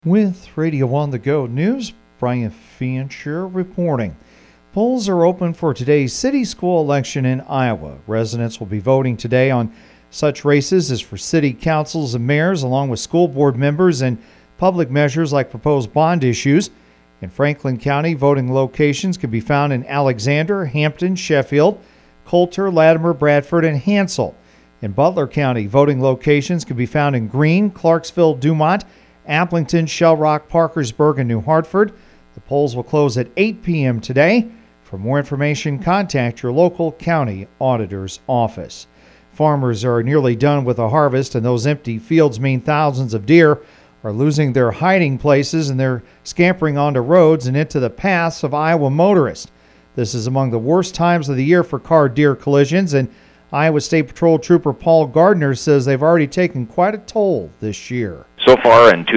With Radio on the Go News, Brian Fancher reporting. Polls are open for today's city school election in Iowa. Residents will be voting today on such races as for city councils and mayors, along with school board members and public measures like proposed bond issues. In Franklin County, voting locations can be found in Alexander, Hampton, Sheffield, Coulter, Latimer, Bradford, and Hansel. In Butler County, voting locations can be found in Greene, Clarksville, Dumont, Applington, Shell Rock, Parkersburg, and New Hartford. The polls will close at 8 p.m. today. For more information, contact your local county auditor's office. Farmers are nearly done with the harvest, and those empty fields mean thousands of deer are losing their hiding places, and they're scampering onto roads and into the paths of Iowa motorists. This is among the worst times of the year for car-deer collisions, and Iowa State Patrol Trooper Paul Gardner says they've already taken quite a toll this year. So far in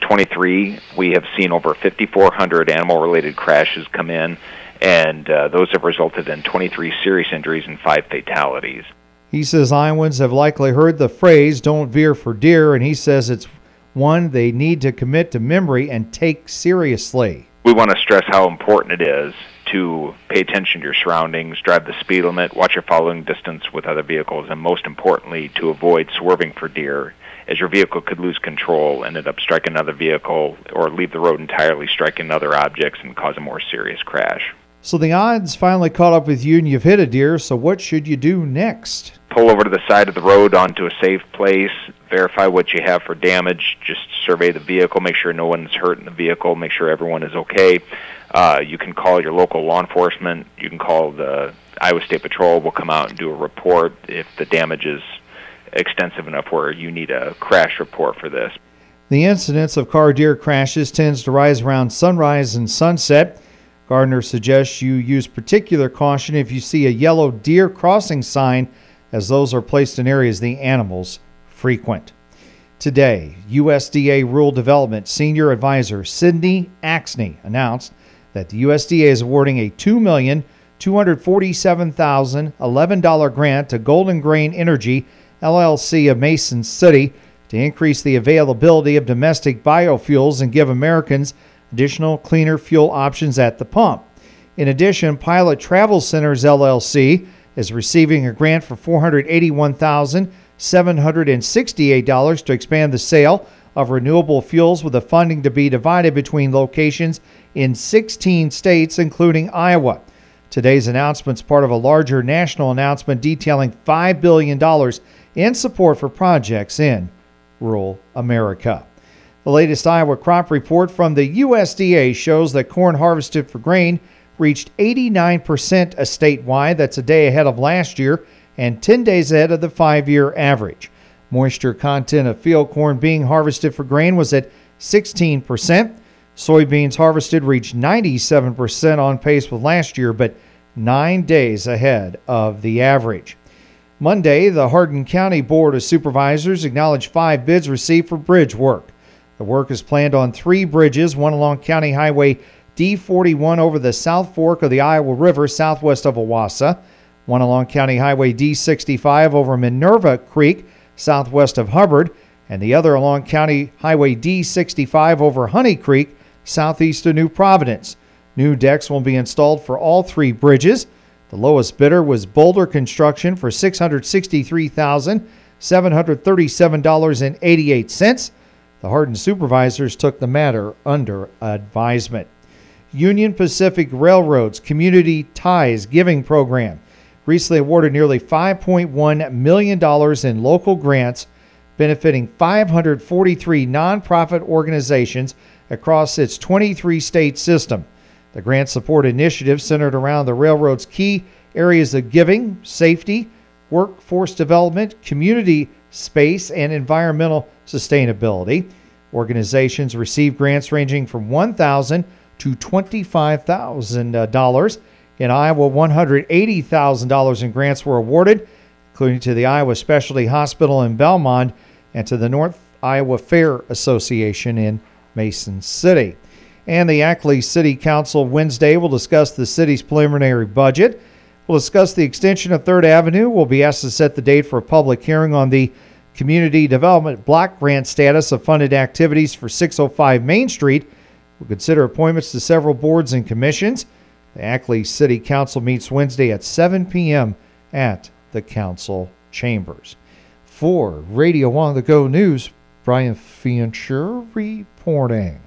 2023, we have seen over 5,400 animal-related crashes come in, and those have resulted in 23 serious injuries and 5 fatalities. He says Iowans have likely heard the phrase, "don't veer for deer," and he says it's one they need to commit to memory and take seriously. We want to stress how important it is to pay attention to your surroundings, drive the speed limit, watch your following distance with other vehicles, and most importantly, to avoid swerving for deer, as your vehicle could lose control, end up striking another vehicle, or leave the road entirely, striking other objects, and cause a more serious crash. So the odds finally caught up with you and you've hit a deer, so what should you do next? Pull over to the side of the road onto a safe place, verify what you have for damage, just survey the vehicle, make sure no one's hurt in the vehicle, make sure everyone is okay. You can call your local law enforcement, you can call the Iowa State Patrol, will come out and do a report if the damage is extensive enough where you need a crash report for this. The incidence of car-deer crashes tends to rise around sunrise and sunset. Gardner suggests you use particular caution if you see a yellow deer crossing sign, as those are placed in areas the animals frequent. Today, USDA Rural Development Senior Advisor Sydney Axney announced that the USDA is awarding a $2,247,011 grant to Golden Grain Energy, LLC of Mason City, to increase the availability of domestic biofuels and give Americans additional cleaner fuel options at the pump. In addition, Pilot Travel Centers, LLC, is receiving a grant for $481,768 to expand the sale of renewable fuels, with the funding to be divided between locations in 16 states, including Iowa. Today's announcement is part of a larger national announcement detailing $5 billion in support for projects in rural America. The latest Iowa crop report from the USDA shows that corn harvested for grain reached 89% statewide. That's a day ahead of last year and 10 days ahead of the 5-year average. Moisture content of field corn being harvested for grain was at 16%. Soybeans harvested reached 97%, on pace with last year, but 9 days ahead of the average. Monday, the Hardin County Board of Supervisors acknowledged 5 bids received for bridge work. The work is planned on 3 bridges, one along County Highway D41 over the South Fork of the Iowa River southwest of Owasso, one along County Highway D65 over Minerva Creek southwest of Hubbard, and the other along County Highway D65 over Honey Creek southeast of New Providence. New decks will be installed for all 3 bridges. The lowest bidder was Boulder Construction for $663,737.88. The Hardin supervisors took the matter under advisement. Union Pacific Railroad's Community Ties Giving Program recently awarded nearly $5.1 million in local grants benefiting 543 nonprofit organizations across its 23-state system. The grants support initiatives centered around the railroad's key areas of giving, safety, workforce development, community space, and environmental sustainability. Organizations receive grants ranging from $1,000 to $25,000. In Iowa, $180,000 in grants were awarded, including to the Iowa Specialty Hospital in Belmont and to the North Iowa Fair Association in Mason City. And the Ackley City Council Wednesday will discuss the city's preliminary budget. We'll discuss the extension of 3rd Avenue. We'll be asked to set the date for a public hearing on the Community Development Block Grant status of funded activities for 605 Main Street will consider appointments to several boards and commissions. The Ackley City Council meets Wednesday at 7 p.m. at the council chambers. For Radio On The Go News, Brian Fiencher reporting.